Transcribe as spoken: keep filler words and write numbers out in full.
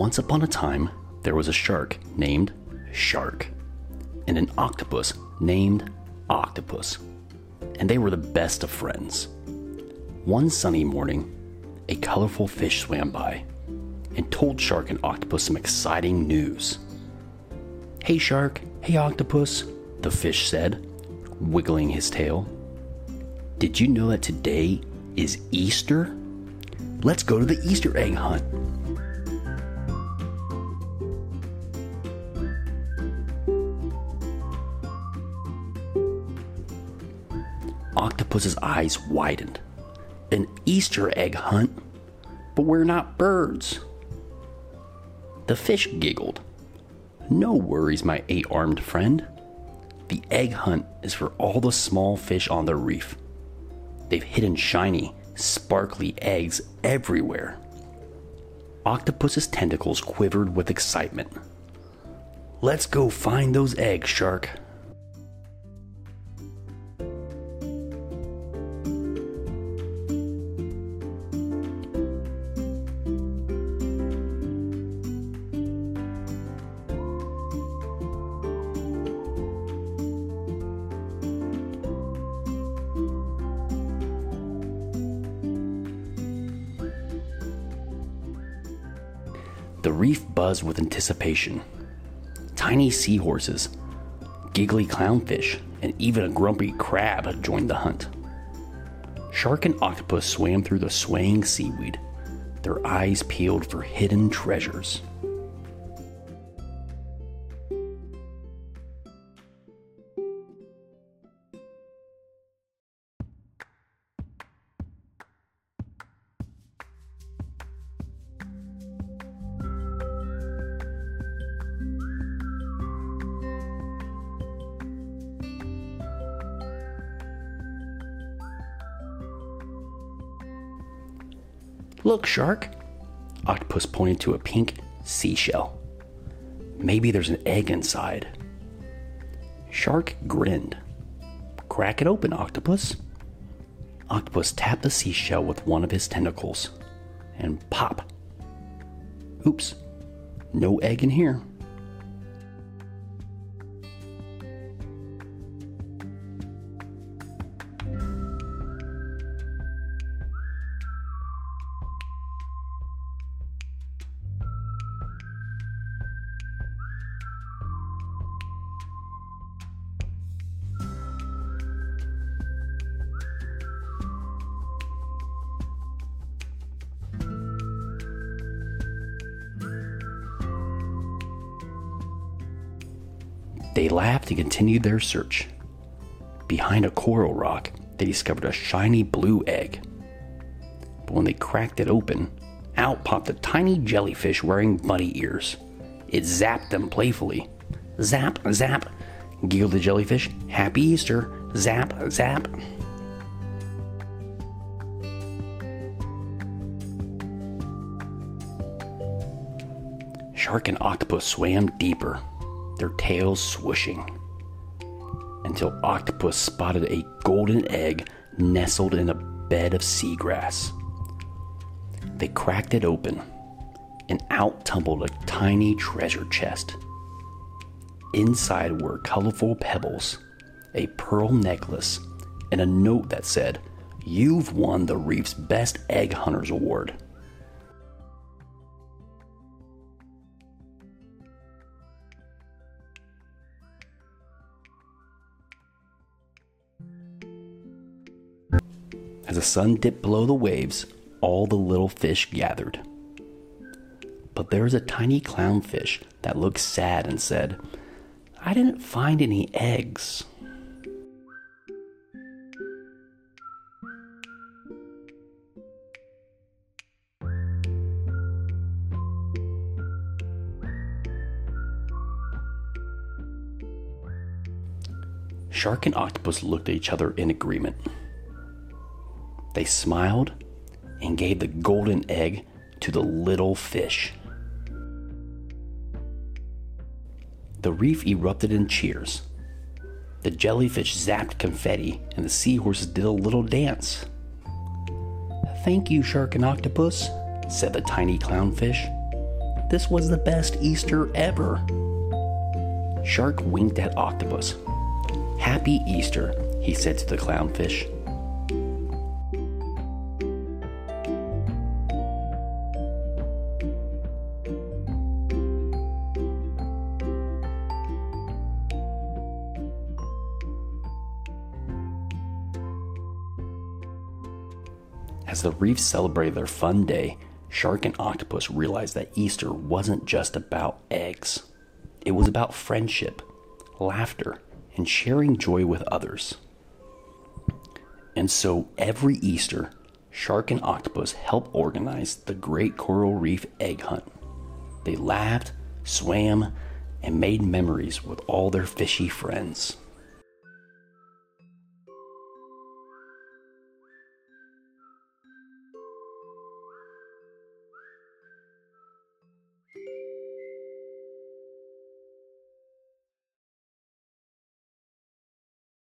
Once upon a time, there was a shark named Shark, and an octopus named Octopus, and they were the best of friends. One sunny morning, a colorful fish swam by and told Shark and Octopus some exciting news. "Hey Shark, hey Octopus," the fish said, wiggling his tail. "Did you know that today is Easter? Let's go to the Easter egg hunt." Octopus's eyes widened. "An Easter egg hunt? But we're not birds." The fish giggled. "No worries, my eight-armed friend. The egg hunt is for all the small fish on the reef. They've hidden shiny, sparkly eggs everywhere." Octopus's tentacles quivered with excitement. "Let's go find those eggs, Shark." The reef buzzed with anticipation. Tiny seahorses, giggly clownfish, and even a grumpy crab had joined the hunt. Shark and Octopus swam through the swaying seaweed, their eyes peeled for hidden treasures. "Look, Shark," Octopus pointed to a pink seashell. "Maybe there's an egg inside." Shark grinned. "Crack it open, Octopus." Octopus tapped the seashell with one of his tentacles, and pop! Oops, no egg in here. They laughed and continued their search. Behind a coral rock, they discovered a shiny blue egg. But when they cracked it open, out popped a tiny jellyfish wearing bunny ears. It zapped them playfully. "Zap, zap," giggled the jellyfish. "Happy Easter. Zap, zap." Shark and Octopus swam deeper, their tails swooshing, until Octopus spotted a golden egg nestled in a bed of seagrass. They cracked it open, and out tumbled a tiny treasure chest. Inside were colorful pebbles, a pearl necklace, and a note that said, "You've won the reef's Best Egg Hunters Award." As the sun dipped below the waves, all the little fish gathered. But there was a tiny clownfish that looked sad and said, "I didn't find any eggs." Shark and Octopus looked at each other in agreement. They smiled and gave the golden egg to the little fish. The reef erupted in cheers. The jellyfish zapped confetti, and the seahorses did a little dance. "Thank you, Shark and Octopus," said the tiny clownfish. This was the best Easter ever. Shark winked at Octopus. Happy Easter, he said to the clownfish. As the reef celebrated their fun day, Shark and Octopus realized that Easter wasn't just about eggs. It was about friendship, laughter, and sharing joy with others. And so every Easter, Shark and Octopus help organize the Great Coral Reef Egg Hunt. They laughed, swam, and made memories with all their fishy friends.